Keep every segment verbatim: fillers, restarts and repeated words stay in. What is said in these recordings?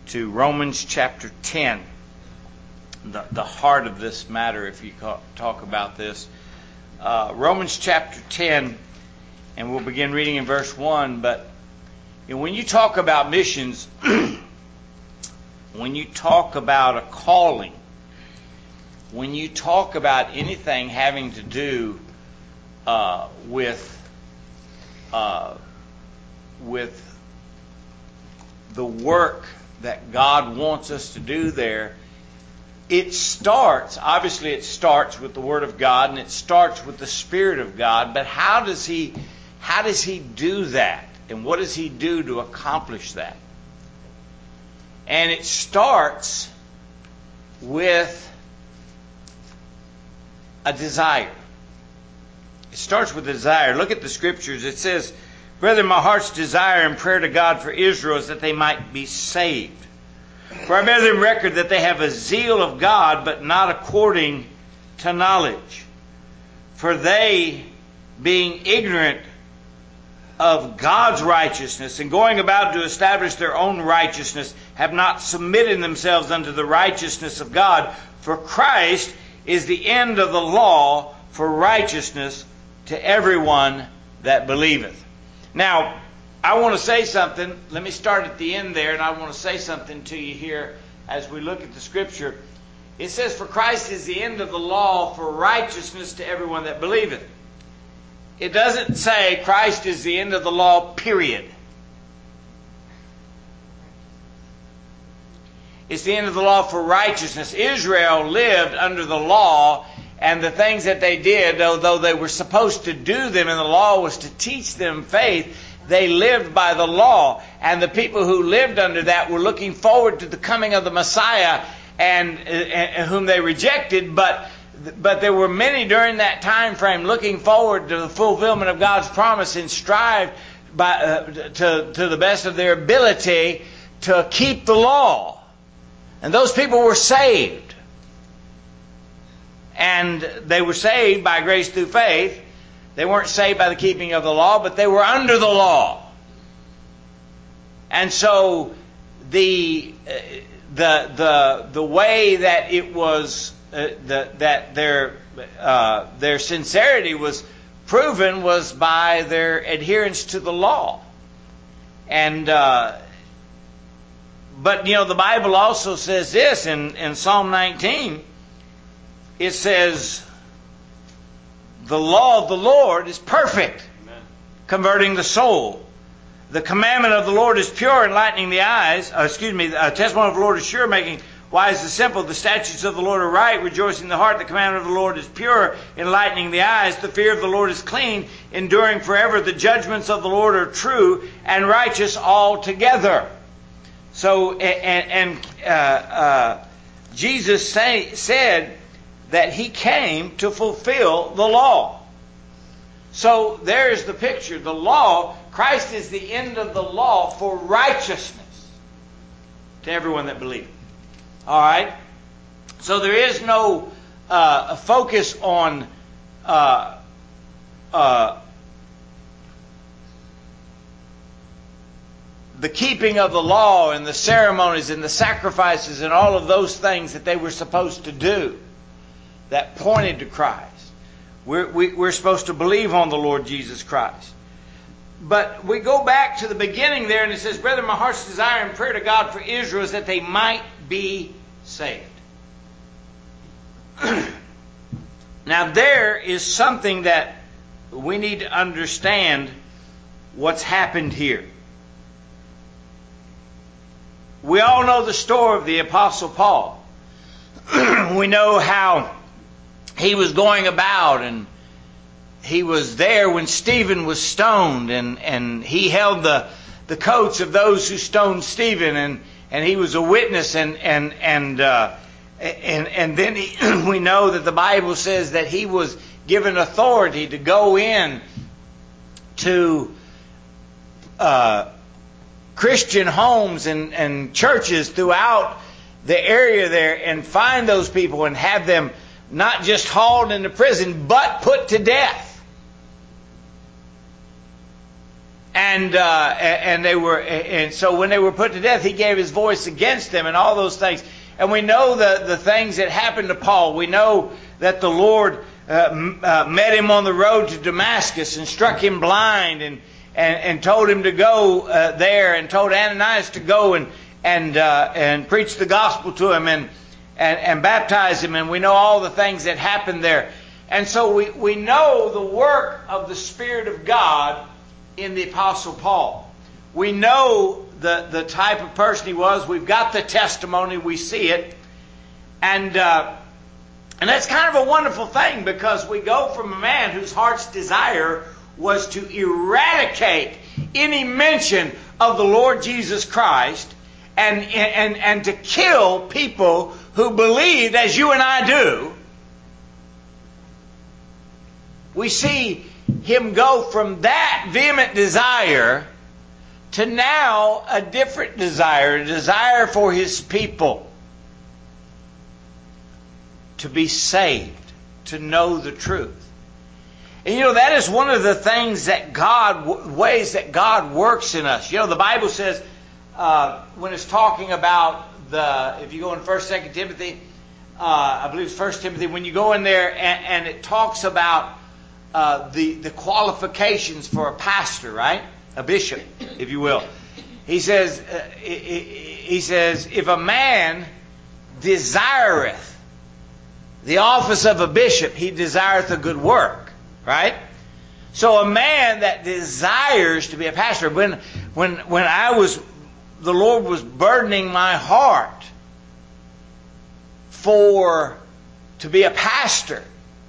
to Romans chapter ten, the, the heart of this matter, if you talk about this. Uh, Romans chapter ten, and we'll begin reading in verse one. But you know, when you talk about missions, when you talk about a calling, when you talk about anything having to do uh, with uh, with the work that God wants us to do there, it starts, obviously it starts with the Word of God, and it starts with the Spirit of God. But how does He, how does He do that? And what does He do to accomplish that? And it starts with a desire. It starts with a desire. Look at the Scriptures. It says, "Brethren, my heart's desire and prayer to God for Israel is that they might be saved. For I bear them record that they have a zeal of God, but not according to knowledge. For they, being ignorant of God's righteousness, and going about to establish their own righteousness, have not submitted themselves unto the righteousness of God. For Christ is the end of the law for righteousness to everyone that believeth." Now, I want to say something. Let me start at the end there, and I want to say something to you here as we look at the Scripture. It says, "For Christ is the end of the law for righteousness to everyone that believeth." It doesn't say Christ is the end of the law, period. It's the end of the law for righteousness. Israel lived under the law, and the things that they did, although they were supposed to do them, and the law was to teach them faith, they lived by the law. And the people who lived under that were looking forward to the coming of the Messiah, and, and whom they rejected. But but there were many during that time frame looking forward to the fulfillment of God's promise, and strived by, uh, to, to the best of their ability to keep the law. And those people were saved. And they were saved by grace through faith. They weren't saved by the keeping of the law, but they were under the law. And so the the the the way that it was uh, the, that their uh, their sincerity was proven was by their adherence to the law. And uh, but you know, the Bible also says this in, in Psalm nineteen. It says, "The law of the Lord is perfect, Amen, converting the soul. The commandment of the Lord is pure, enlightening the eyes." Uh, excuse me, the uh, testimony of the Lord is sure, making wise the simple. The statutes of the Lord are right, rejoicing the heart. The commandment of the Lord is pure, enlightening the eyes. The fear of the Lord is clean, enduring forever. The judgments of the Lord are true and righteous altogether. So, and, and uh, uh, Jesus say, said that He came to fulfill the law. So there's the picture. The law, Christ is the end of the law for righteousness to everyone that believes. All right? So there is no uh, focus on uh, uh, the keeping of the law and the ceremonies and the sacrifices and all of those things that they were supposed to do that pointed to Christ. We're, we, we're supposed to believe on the Lord Jesus Christ. But we go back to the beginning there, and it says, "Brethren, my heart's desire and prayer to God for Israel is that they might be saved." Now there is something that we need to understand what's happened here. We all know the story of the Apostle Paul. We know how he was going about, and he was there when Stephen was stoned, and, and he held the, the coats of those who stoned Stephen, and, and he was a witness, and and and uh, and, and then he, we know that the Bible says that he was given authority to go in to uh, Christian homes and, and churches throughout the area there, and find those people and have them not just hauled into prison, but put to death. And uh, and they were, and so when they were put to death, he gave his voice against them and all those things. And we know the, the things that happened to Paul. We know that the Lord uh, m- uh, met him on the road to Damascus and struck him blind and, and, and told him to go uh, there and told Ananias to go and and uh, and preach the gospel to him and, and, and baptize him. And we know all the things that happened there. And so we, we know the work of the Spirit of God in the Apostle Paul. We know the, the type of person he was. We've got the testimony. We see it. And uh, and that's kind of a wonderful thing, because we go from a man whose heart's desire was to eradicate any mention of the Lord Jesus Christ and, and, and to kill people who believed as you and I do. We see him go from that vehement desire to now a different desire, a desire for his people to be saved, to know the truth. And you know, that is one of the things that God, ways that God works in us. You know, the Bible says, uh, when it's talking about the, if you go in First, Second Timothy, uh, I believe it's First Timothy, when you go in there and, and it talks about Uh, the, the qualifications for a pastor, right? A bishop, if you will. He says, uh, he, he says, if a man desireth the office of a bishop, he desireth a good work, right? So a man that desires to be a pastor, when, when, when I was, the Lord was burdening my heart for, to be a pastor,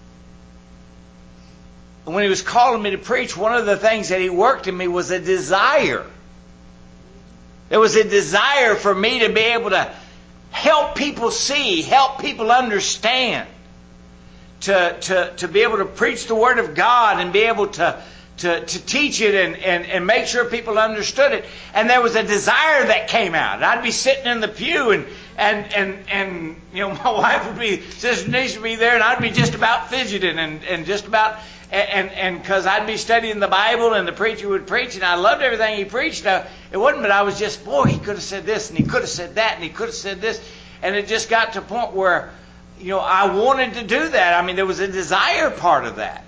when he was calling me to preach, one of the things that he worked in me was a desire. There was a desire for me to be able to help people see, help people understand, to, to, to be able to preach the Word of God and be able to, to, to teach it and, and, and make sure people understood it. And there was a desire that came out. And I'd be sitting in the pew and And, and, and, you know, my wife would be, Sister Denise would be there, and I'd be just about fidgeting and, and just about, and, and cause I'd be studying the Bible and the preacher would preach and I loved everything he preached. Now, it wasn't, but I was just, boy, he could have said this and he could have said that and he could have said this. And it just got to a point where, you know, I wanted to do that. I mean, there was a desire part of that.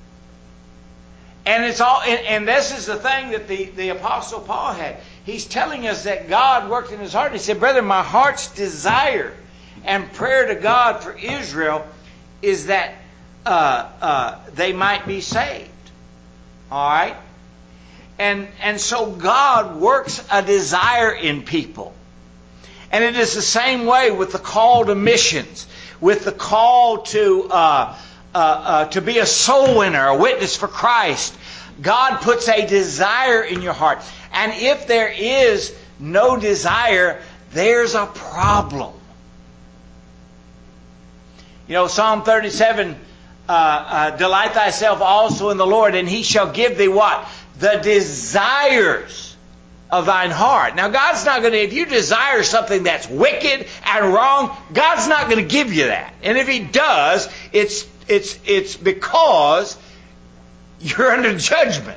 And it's all, and, and this is the thing that the, the Apostle Paul had. He's telling us that God worked in his heart. He said, brother, my heart's desire and prayer to God for Israel is that uh, uh, they might be saved. All right? And, and so God works a desire in people. And it is the same way with the call to missions, with the call to uh, uh, uh, to be a soul winner, a witness for Christ. God puts a desire in your heart. And if there is no desire, there's a problem. You know, Psalm thirty-seven, uh, uh, delight thyself also in the Lord, and he shall give thee what? The desires of thine heart. Now, God's not going to, if you desire something that's wicked and wrong, God's not going to give you that. And if he does, it's, it's, it's because you're under judgment.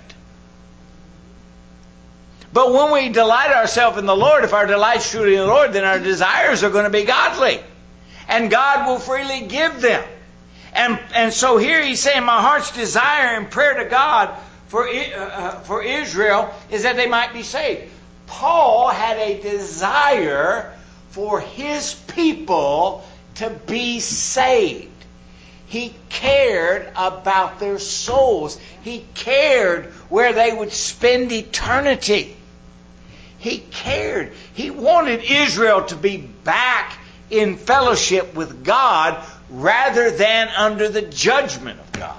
But when we delight ourselves in the Lord, if our delight's truly in the Lord, then our desires are going to be godly. And God will freely give them. And, and so here he's saying, my heart's desire and prayer to God for, uh, for Israel is that they might be saved. Paul had a desire for his people to be saved. He cared about their souls. He cared where they would spend eternity. He cared. He wanted Israel to be back in fellowship with God rather than under the judgment of God.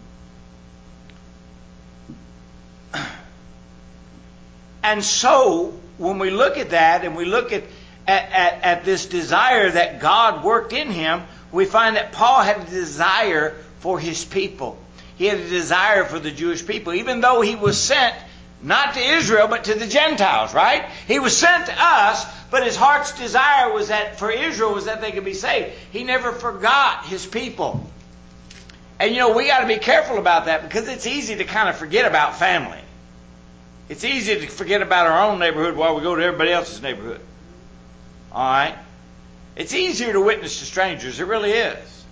And so, when we look at that and we look at, at, at, at this desire that God worked in him, we find that Paul had a desire for his people. He had a desire for the Jewish people, even though he was sent not to Israel, but to the Gentiles, right? He was sent to us, but his heart's desire was that for Israel was that they could be saved. He never forgot his people. And you know, we got to be careful about that because it's easy to kind of forget about family. It's easy to forget about our own neighborhood while we go to everybody else's neighborhood. All right? It's easier to witness to strangers. It really is.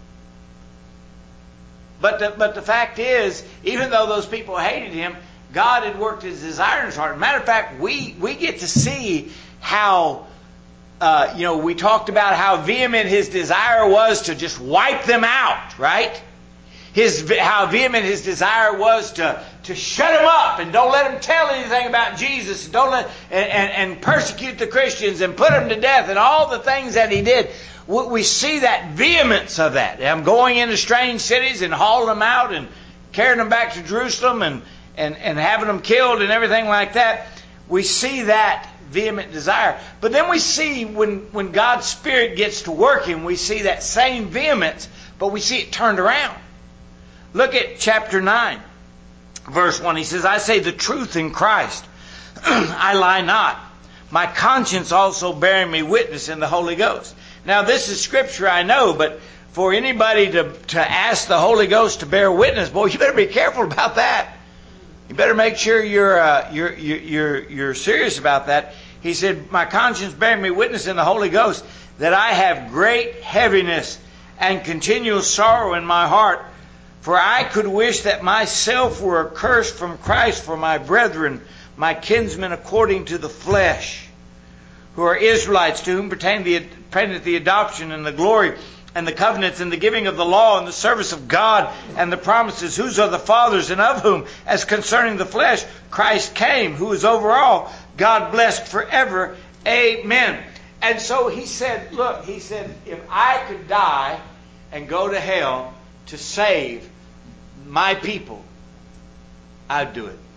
But the, but the fact is, even though those people hated him, God had worked his desire in his heart. Matter of fact, we, we get to see how, uh, you know, we talked about how vehement his desire was to just wipe them out, right? His, how vehement his desire was to, to shut them up and don't let them tell anything about Jesus, and don't let and, and, and persecute the Christians and put them to death, and all the things that he did. We see that vehemence of that. I'm going into strange cities and hauling them out and carrying them back to Jerusalem and, and, and having them killed and everything like that. We see that vehement desire. But then we see when, when God's Spirit gets to working, we see that same vehemence, but we see it turned around. Look at chapter nine, verse one. He says, I say the truth in Christ. I lie not. My conscience also bearing me witness in the Holy Ghost. Now, this is scripture, I know, but for anybody to, to ask the Holy Ghost to bear witness, boy, you better be careful about that. You better make sure you're, uh, you're, you're, you're serious about that. He said, my conscience bearing me witness in the Holy Ghost that I have great heaviness and continual sorrow in my heart. For I could wish that myself were accursed from Christ for my brethren, my kinsmen according to the flesh, who are Israelites, to whom pertain the, pertaineth the adoption and the glory and the covenants and the giving of the law and the service of God and the promises, whose are the fathers, and of whom, as concerning the flesh, Christ came, who is over all, God blessed forever. Amen. And so he said, look, he said, if I could die and go to hell to save my people, I'd do it.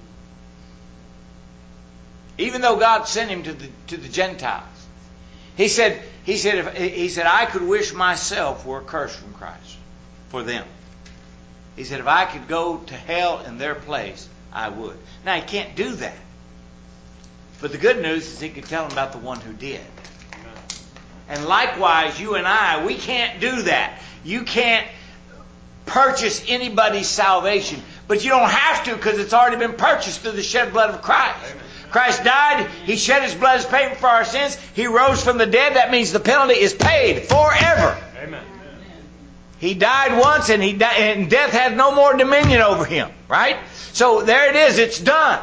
Even though God sent him to the to the Gentiles, he said he said if, he said I could wish myself were accursed from Christ for them. He said if I could go to hell in their place, I would. Now he can't do that, but the good news is he could tell them about the one who did. And likewise, you and I, we can't do that. You can't purchase anybody's salvation. But you don't have to, because it's already been purchased through the shed blood of Christ. Amen. Christ died. He shed his blood as payment for our sins. He rose from the dead. That means the penalty is paid forever. Amen. He died once, and he died, and death had no more dominion over him. Right? So there it is. It's done.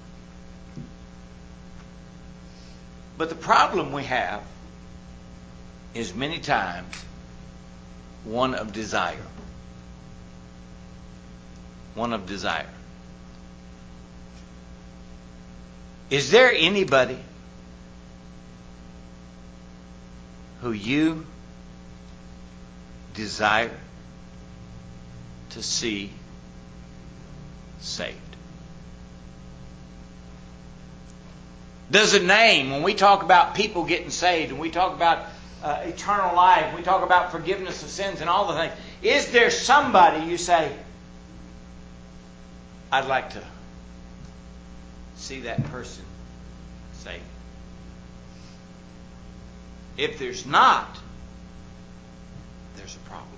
But the problem we have is many times one of desire. One of desire. Is there anybody who you desire to see saved? Does a name, when we talk about people getting saved, and we talk about uh, eternal life, we talk about forgiveness of sins and all the things, is there somebody you say, I'd like to see that person saved? If there's not, there's a problem.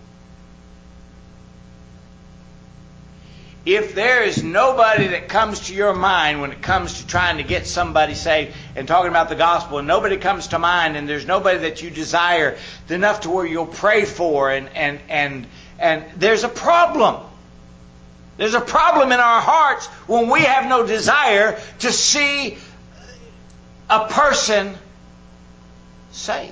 If there is nobody that comes to your mind when it comes to trying to get somebody saved and talking about the gospel, and nobody comes to mind, and there's nobody that you desire enough to where you'll pray for, and and and and there's a problem. There's a problem in our hearts when we have no desire to see a person saved.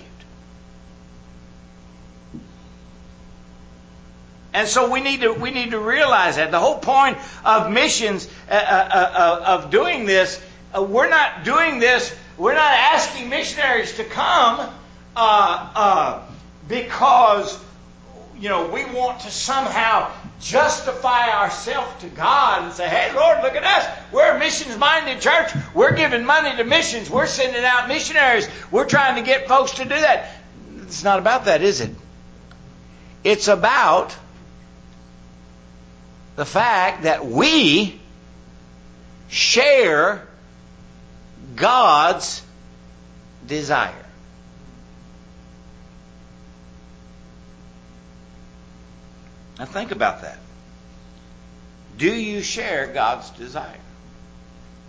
And so we need to we need to realize that the whole point of missions, uh, uh, uh, of doing this, uh, we're not doing this. We're not asking missionaries to come uh, uh, because you know we want to somehow justify ourselves to God and say, hey, Lord, look at us. We're a missions-minded church. We're giving money to missions. We're sending out missionaries. We're trying to get folks to do that. It's not about that, is it? It's about the fact that we share God's desire. Now think about that. Do you share God's desire?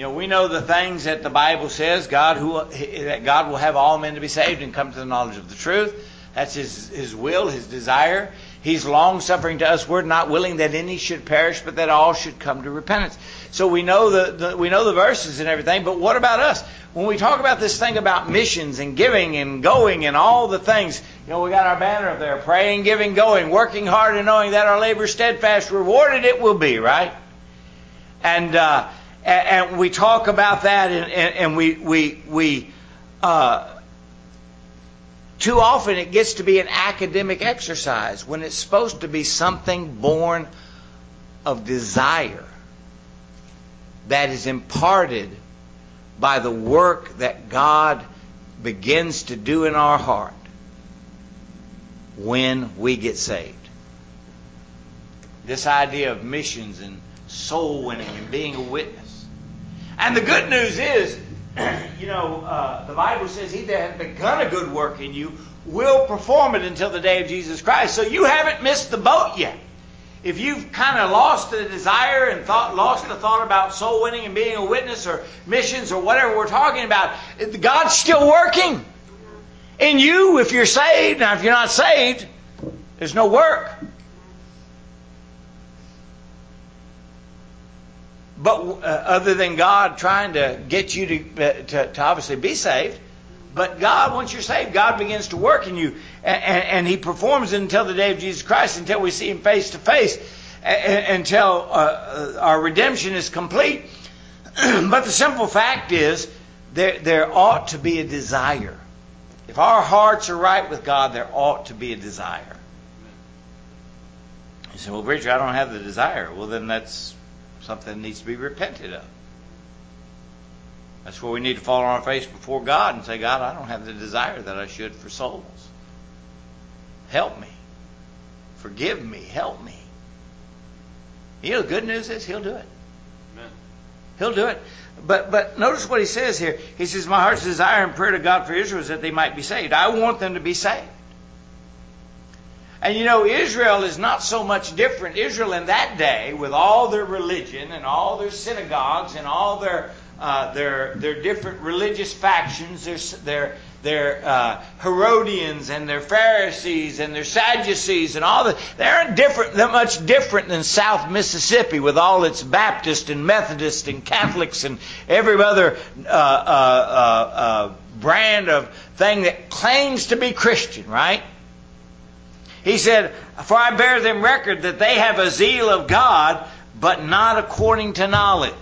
You know, we know the things that the Bible says, God who that God will have all men to be saved and come to the knowledge of the truth. That's his, his will, his desire. He's long-suffering to us. We're not willing that any should perish, but that all should come to repentance. So we know the, the we know the verses and everything, but what about us? When we talk about this thing about missions and giving and going and all the things, you know, we got our banner up there, praying, giving, going, working hard and knowing that our labor steadfast, rewarded it will be, right? And uh, and, and we talk about that, and, and, and we we we uh, too often it gets to be an academic exercise when it's supposed to be something born of desire that is imparted by the work that God begins to do in our heart when we get saved. This idea of missions and soul winning and being a witness. And the good news is, you know, uh, the Bible says he that has begun a good work in you will perform it until the day of Jesus Christ. So you haven't missed the boat yet. If you've kind of lost the desire and thought, lost the thought about soul winning and being a witness or missions or whatever we're talking about, God's still working in you if you're saved. Now, if you're not saved, there's no work. But uh, other than God trying to get you to, uh, to, to obviously be saved, but God, once you're saved, God begins to work in you, and, and, and He performs it until the day of Jesus Christ, until we see Him face to face, until uh, our redemption is complete. But the simple fact is, there, there ought to be a desire. If our hearts are right with God, there ought to be a desire. You say, well, preacher, I don't have the desire. Well, then that's something that needs to be repented of. That's where we need to fall on our face before God and say, God, I don't have the desire that I should for souls. Help me. Forgive me. Help me. You know, the good news is He'll do it. Amen. He'll do it. But but notice what He says here. He says, my heart's desire and prayer to God for Israel is that they might be saved. I want them to be saved. And you know, Israel is not so much different. Israel in that day, with all their religion and all their synagogues and all their uh, their their different religious factions, their their their uh, Herodians and their Pharisees and their Sadducees and all that, they aren't different, that much different than South Mississippi with all its Baptist and Methodist and Catholics and every other uh, uh, uh, uh, brand of thing that claims to be Christian, right? He said, for I bear them record that they have a zeal of God, but not according to knowledge.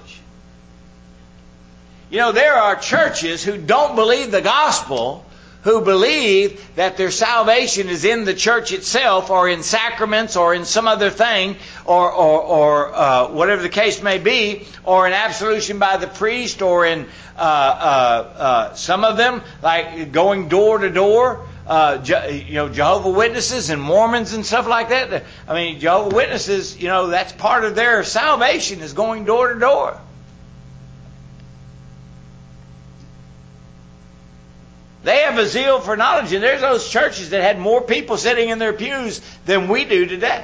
You know, there are churches who don't believe the gospel, who believe that their salvation is in the church itself or in sacraments or in some other thing or or, or uh, whatever the case may be, or in absolution by the priest, or in uh, uh, uh, some of them, like going door to door. Uh, you know, Jehovah's Witnesses and Mormons and stuff like that. I mean, Jehovah's Witnesses, you know, that's part of their salvation is going door to door. They have a zeal for knowledge, and there's those churches that had more people sitting in their pews than we do today.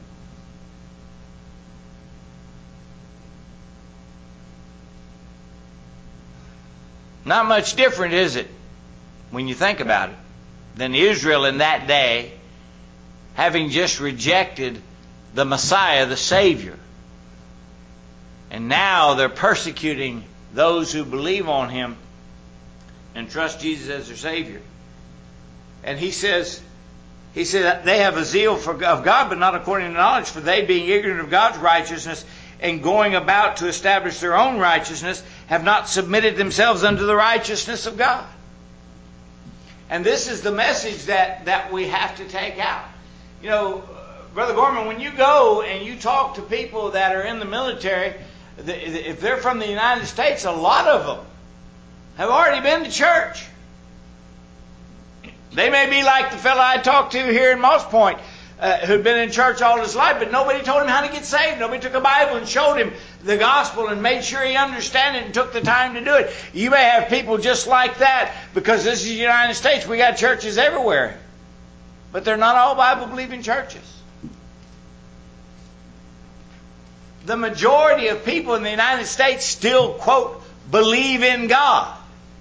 Not much different, is it, when you think about it, than Israel in that day, having just rejected the Messiah, the Savior. And now they're persecuting those who believe on Him and trust Jesus as their Savior. And he says, he said they have a zeal for, of God, but not according to knowledge, for they, being ignorant of God's righteousness and going about to establish their own righteousness, have not submitted themselves unto the righteousness of God. And this is the message that, that we have to take out. You know, Brother Gorman, when you go and you talk to people that are in the military, if they're from the United States, a lot of them have already been to church. They may be like the fellow I talked to here in Moss Point, uh, who'd been in church all his life, but nobody told him how to get saved. Nobody took a Bible and showed him the gospel and made sure he understood it and took the time to do it. You may have people just like that, because this is the United States. We got churches everywhere. But they're not all Bible-believing churches. the majority of people in the United States still, quote, believe in God.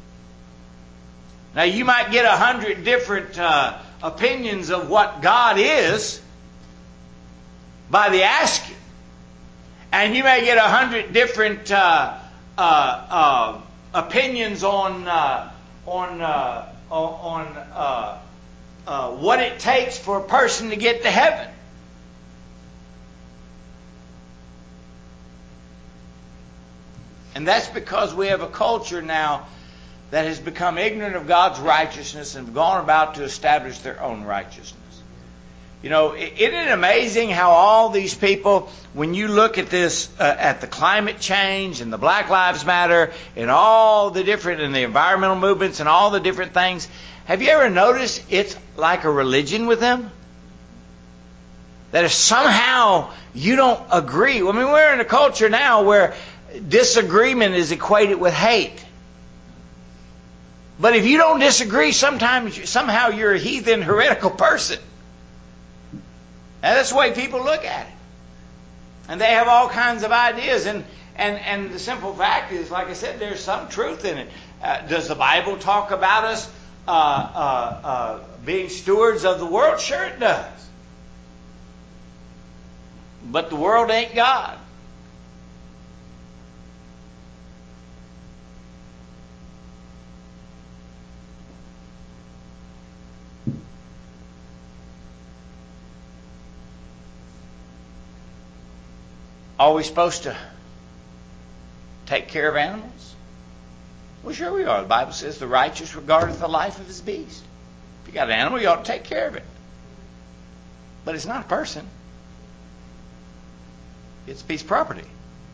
Now, you might get a hundred different uh, opinions of what God is by the asking. And you may get a hundred different uh, uh, uh, opinions on uh, on uh, on uh, uh, what it takes for a person to get to heaven. And that's because we have a culture now that has become ignorant of God's righteousness and have gone about to establish their own righteousness. You know, isn't it amazing how all these people, when you look at this, uh, at the climate change and the Black Lives Matter and all the different, and the environmental movements and all the different things, have you ever noticed it's like a religion with them? That if somehow you don't agree, I mean, we're in a culture now where disagreement is equated with hate. But if you don't disagree, sometimes somehow you're a heathen, heretical person. And that's the way people look at it. And they have all kinds of ideas. And, and, and the simple fact is, like I said, there's some truth in it. Uh, does the Bible talk about us uh, uh, uh, being stewards of the world? Sure it does. But the world ain't God. Are we supposed to take care of animals? Well, sure we are. The Bible says the righteous regardeth the life of his beast. If you got an animal, you ought to take care of it. But it's not a person. It's a piece of property.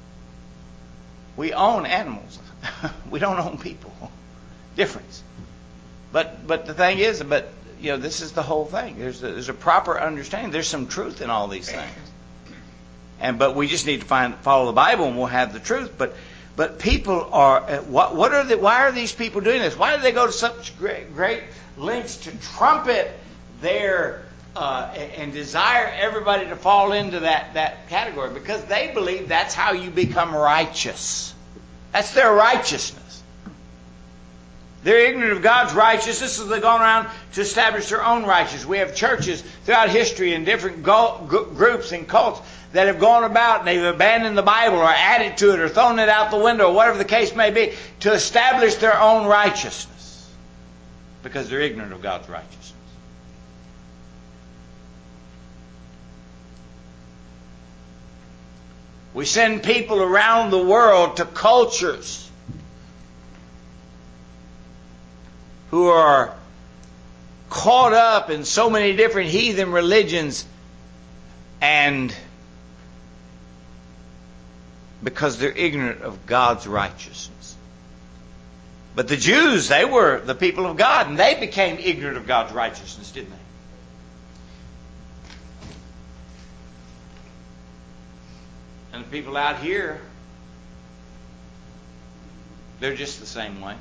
We own animals. We don't own people. Difference. But but the thing is, but you know, this is the whole thing. There's a, there's a proper understanding. There's some truth in all these things. And but we just need to find follow the Bible, and we'll have the truth. But but people are what what are the why are these people doing this? Why do they go to such great great lengths to trumpet their uh, and desire everybody to fall into that that category? Because they believe that's how you become righteous. That's their righteousness. They're ignorant of God's righteousness, so they've gone around to establish their own righteousness. We have churches throughout history and different go- g- groups and cults that have gone about and they've abandoned the Bible or added to it or thrown it out the window or whatever the case may be to establish their own righteousness because they're ignorant of God's righteousness. We send people around the world to cultures who are caught up in so many different heathen religions, and because they're ignorant of God's righteousness. But the Jews, they were the people of God, and they became ignorant of God's righteousness, didn't they? And the people out here, they're just the same way.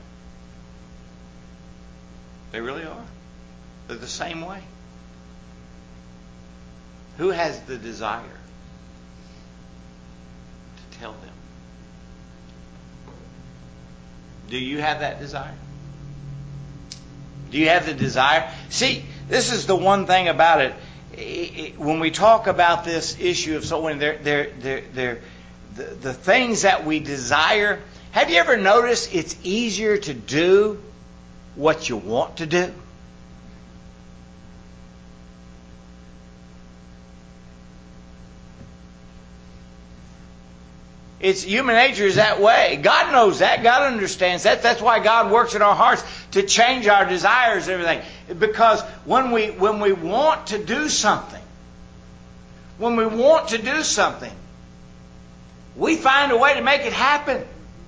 They really are. They're the same way. Who has the desire to tell them? Do you have that desire? Do you have the desire? See, this is the one thing about it. When we talk about this issue of soul winning, they're, they're, they're, they're, the, the things that we desire, have you ever noticed it's easier to do what you want to do? It's human nature is that way. God knows that. God understands that. That's why God works in our hearts to change our desires and everything. Because when we when we want to do something, when we want to do something, we find a way to make it happen.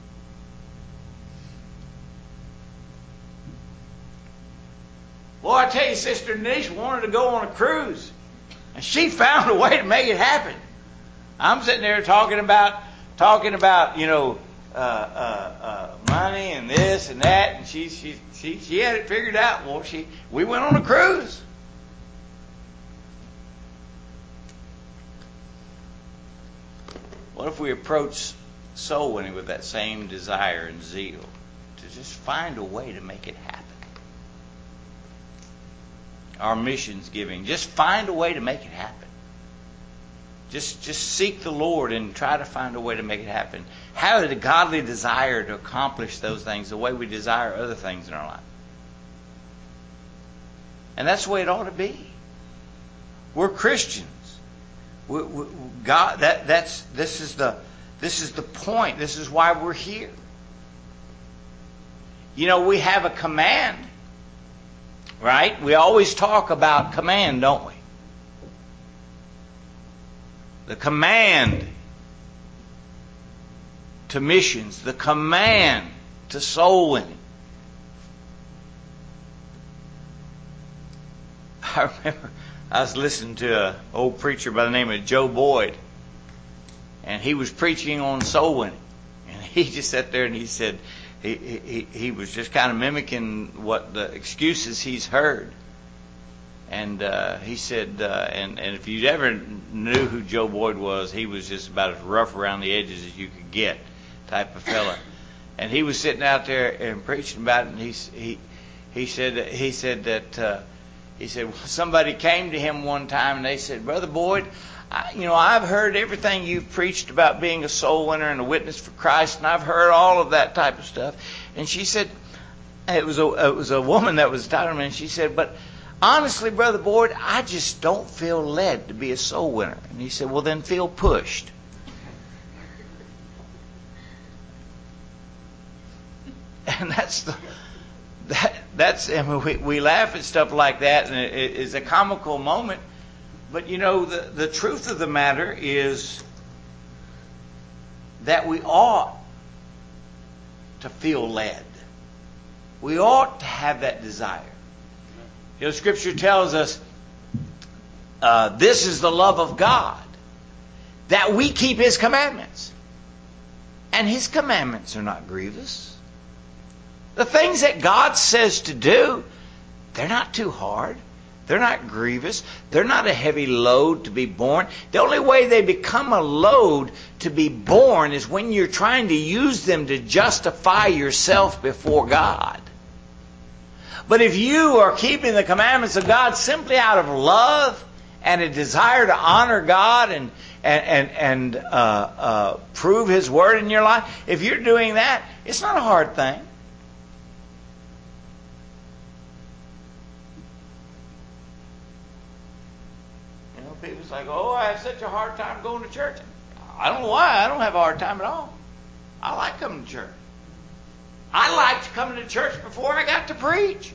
Well, I tell you, Sister Denise wanted to go on a cruise, and she found a way to make it happen. I'm sitting there talking about, talking about, you know, uh, uh, uh, money and this and that, and she, she, she, she had it figured out. Well, she, we went on a cruise. What if we approach soul winning with that same desire and zeal to just find a way to make it happen? Our missions giving, just find a way to make it happen. Just, just seek the Lord and try to find a way to make it happen. Have a godly desire to accomplish those things the way we desire other things in our life. And that's the way it ought to be. We're Christians. We, we, God, that, that's this is the this is the point. This is why we're here. You know, we have a command, right? We always talk about command, don't we? The command to missions, the command to soul winning. I remember I was listening to an old preacher by the name of Joe Boyd, and he was preaching on soul winning. And he just sat there and he said, he, he, he was just kind of mimicking what the excuses he's heard. And uh, he said, uh, and, and if you ever knew who Joe Boyd was, he was just about as rough around the edges as you could get type of fella. And he was sitting out there and preaching about it, and he he he said he said that uh, he said somebody came to him one time and they said, Brother Boyd, I, you know I've heard everything you've preached about being a soul winner and a witness for Christ, and I've heard all of that type of stuff. And she said, it was a it was a woman that was talking to me, and she said, but honestly, Brother Boyd, I just don't feel led to be a soul winner. And he said, well, then feel pushed. And that's the that that's I mean, we we laugh at stuff like that, and it, it's a comical moment. But you know, the the truth of the matter is that we ought to feel led. We ought to have that desire. You know, Scripture tells us uh, this is the love of God, that we keep His commandments. And His commandments are not grievous. The things that God says to do, they're not too hard. They're not grievous. They're not a heavy load to be borne. The only way they become a load to be borne is when you're trying to use them to justify yourself before God. But if you are keeping the commandments of God simply out of love and a desire to honor God and and and, and uh, uh, prove His word in your life, if you're doing that, it's not a hard thing. You know, people's like, "Oh, I have such a hard time going to church." I don't know why. I don't have a hard time at all. I like coming to church. I liked coming to church before I got to preach.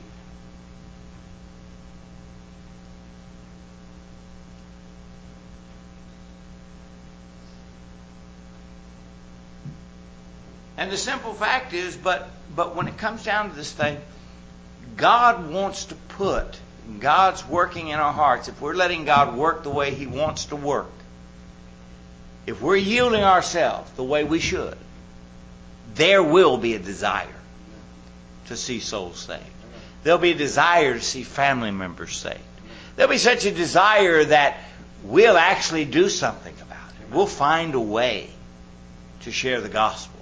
And the simple fact is, but but when it comes down to this thing, God wants to put, God's working in our hearts. If we're letting God work the way He wants to work, if we're yielding ourselves the way we should, there will be a desire to see souls saved. There'll be a desire to see family members saved. There'll be such a desire that we'll actually do something about it. We'll find a way to share the gospel.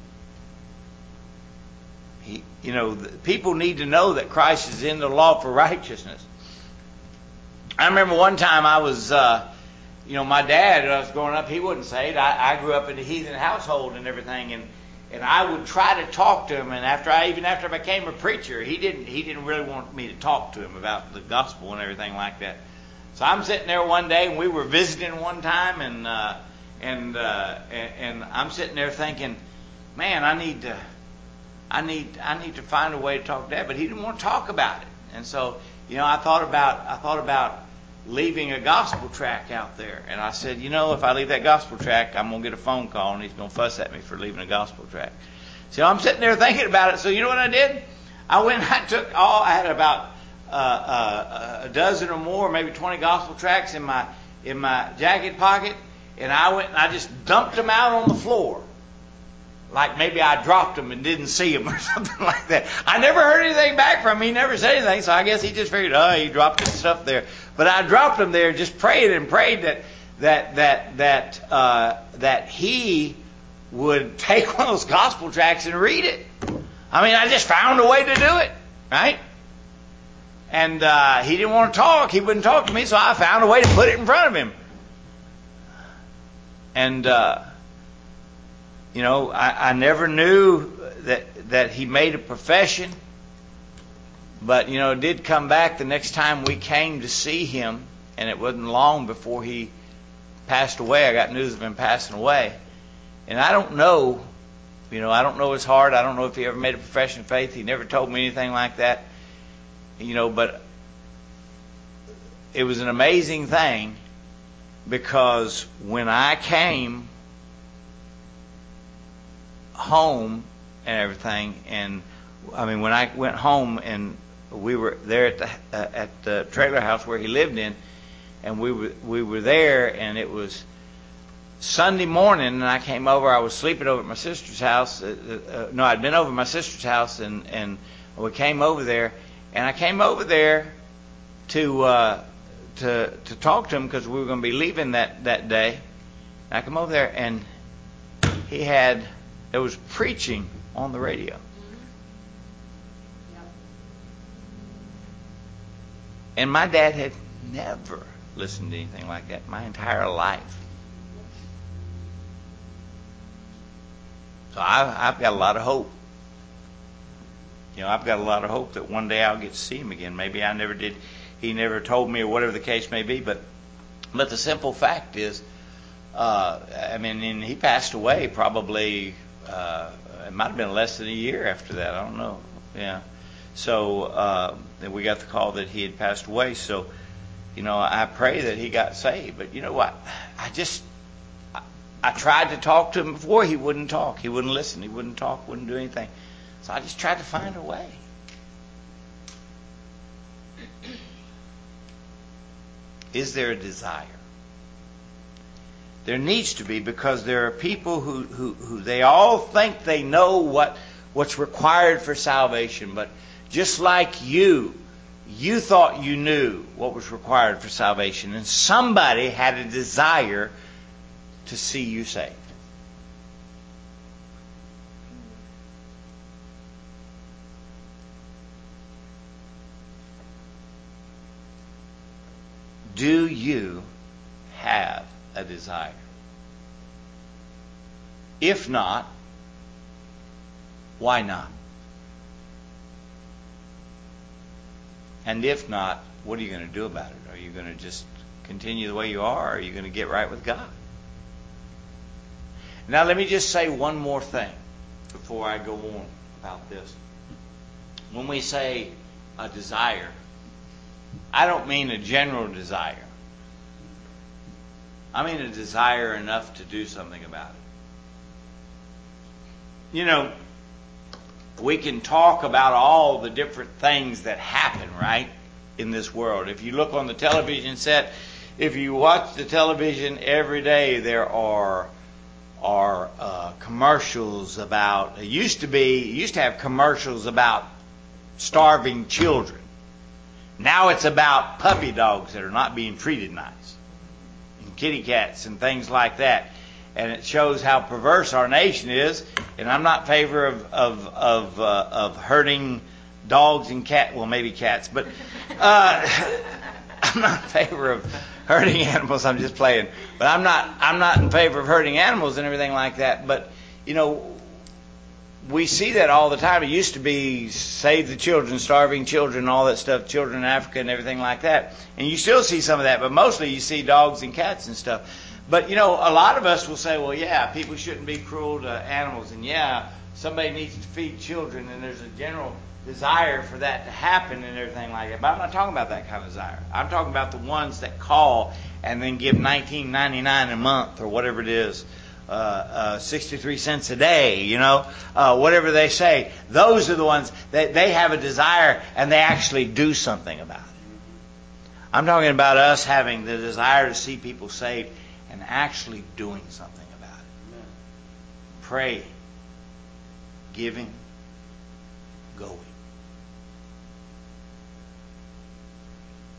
He, you know, people need to know that Christ is in the law for righteousness. I remember one time I was, uh, you know, my dad, when I was growing up, he wasn't saved. I, I grew up in a heathen household and everything, and And I would try to talk to him, and after I even after I became a preacher, he didn't he didn't really want me to talk to him about the gospel and everything like that. So I'm sitting there one day, and we were visiting one time, and uh, and, uh, and and I'm sitting there thinking, man, I need to I need I need to find a way to talk to Dad, but he didn't want to talk about it. And so, you know, I thought about I thought about leaving a gospel tract out there. And I said, you know, if I leave that gospel tract, I'm going to get a phone call and he's going to fuss at me for leaving a gospel tract. So I'm sitting there thinking about it. So you know what I did? I went and I took all, I had about uh, uh, a dozen or more, maybe twenty gospel tracts in my, in my jacket pocket. And I went and I just dumped them out on the floor. Like maybe I dropped them and didn't see them or something like that. I never heard anything back from him. He never said anything. So I guess he just figured, oh, he dropped his stuff there. But I dropped them there, just prayed and prayed that, that that that uh, that he would take one of those gospel tracts and read it. I mean, I just found a way to do it, right? And uh, he didn't want to talk. He wouldn't talk to me, so I found a way to put it in front of him. And uh, you know, I, I never knew that that he made a profession, but you know, it did come back the next time we came to see him, and it wasn't long before he passed away. I got news of him passing away, and I don't know, you know, I don't know his heart. I don't know if he ever made a profession of faith. He never told me anything like that, you know. But it was an amazing thing, because when I came home and everything, and I mean, when I went home and we were there at the uh, at the trailer house where he lived in, and we were we were there, and it was Sunday morning, and I came over. I was sleeping over at my sister's house. Uh, uh, no, I'd been over at my sister's house, and and we came over there, and I came over there to uh, to to talk to him, because we were going to be leaving that that day. And I come over there, and he had there was preaching on the radio. And my dad had never listened to anything like that my entire life. So I, I've got a lot of hope. You know, I've got a lot of hope that one day I'll get to see him again. Maybe I never did. He never told me, or whatever the case may be. But, but the simple fact is, uh, I mean, and he passed away probably. Uh, it might have been less than a year after that. I don't know. Yeah. So uh, we got the call that he had passed away. So, you know, I pray that he got saved. But you know what? I just, I, I tried to talk to him before. He wouldn't talk. He wouldn't listen. He wouldn't talk. Wouldn't do anything. So I just tried to find a way. Is there a desire? There needs to be, because there are people who, who, who they all think they know what what's required for salvation, but just like you, you thought you knew what was required for salvation, and somebody had a desire to see you saved. Do you have a desire? If not, why not? And if not, what are you going to do about it? Are you going to just continue the way you are, or are you going to get right with God? Now, let me just say one more thing before I go on about this. When we say a desire, I don't mean a general desire. I mean a desire enough to do something about it. You know, we can talk about all the different things that happen, right, in this world. If you look on the television set, if you watch the television every day, there are are uh, commercials about. It used to be, it used to have commercials about starving children. Now it's about puppy dogs that are not being treated nice, and kitty cats and things like that. And it shows how perverse our nation is. And I'm not in favor of of of, uh, of hurting dogs and cats. Well, maybe cats, but uh, I'm not in favor of hurting animals. I'm just playing. But I'm not I'm not in favor of hurting animals and everything like that. But you know, we see that all the time. It used to be save the children, starving children, all that stuff, children in Africa and everything like that. And you still see some of that, but mostly you see dogs and cats and stuff. But, you know, a lot of us will say, well, yeah, people shouldn't be cruel to animals. And, yeah, somebody needs to feed children. And there's a general desire for that to happen and everything like that. But I'm not talking about that kind of desire. I'm talking about the ones that call and then give nineteen ninety-nine a month or whatever it is, uh, uh, sixty-three cents a day, you know, uh, whatever they say. Those are the ones that they have a desire and they actually do something about it. I'm talking about us having the desire to see people saved and actually doing something about it. Amen. Praying, giving, going.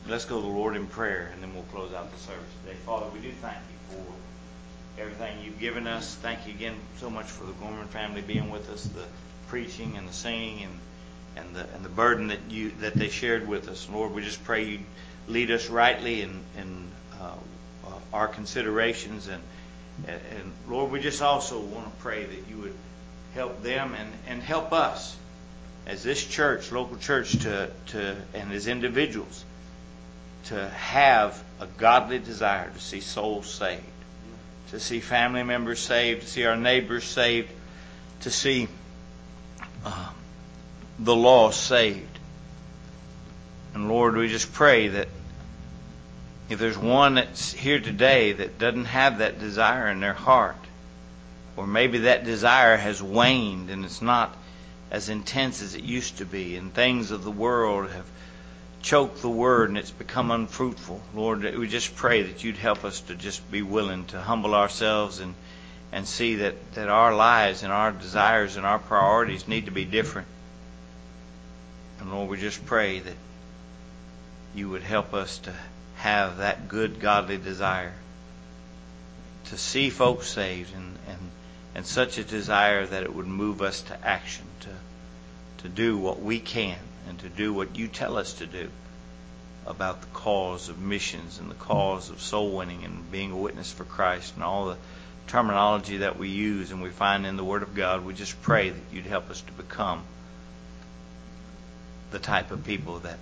let's go to the Lord in prayer, and then we'll close out the service today. Father, we do thank you for everything you've given us. Thank you again so much for the Gorman family being with us, the preaching and the singing and and the and the burden that you that they shared with us. Lord, we just pray you lead us rightly in in uh, uh, our considerations, and, and and Lord, we just also want to pray that you would help them and, and help us as this church, local church, to to and as individuals to have a godly desire to see souls saved, to see family members saved, to see our neighbors saved, to see uh, the lost saved. And Lord, we just pray that if there's one that's here today that doesn't have that desire in their heart, or maybe that desire has waned and it's not as intense as it used to be, and things of the world have choked the word and it's become unfruitful, Lord, we just pray that you'd help us to just be willing to humble ourselves and and see that, that our lives and our desires and our priorities need to be different. And Lord, we just pray that you would help us to have that good godly desire to see folks saved, and, and, and such a desire that it would move us to action, to, to do what we can and to do what you tell us to do about the cause of missions and the cause of soul winning and being a witness for Christ and all the terminology that we use and we find in the Word of God. We just pray that you'd help us to become the type of people that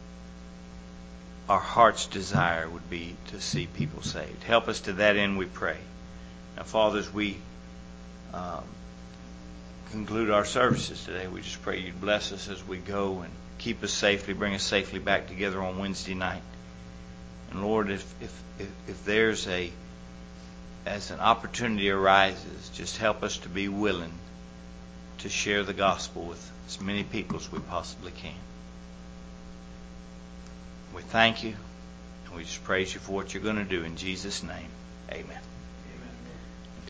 our heart's desire would be to see people saved. Help us to that end, we pray. Now, Father, as we um, conclude our services today, we just pray you'd bless us as we go and keep us safely, bring us safely back together on Wednesday night. And Lord, if if if, if there's a as an opportunity arises, just help us to be willing to share the gospel with as many people as we possibly can. We thank you, and we just praise you for what you're going to do. In Jesus' name, amen.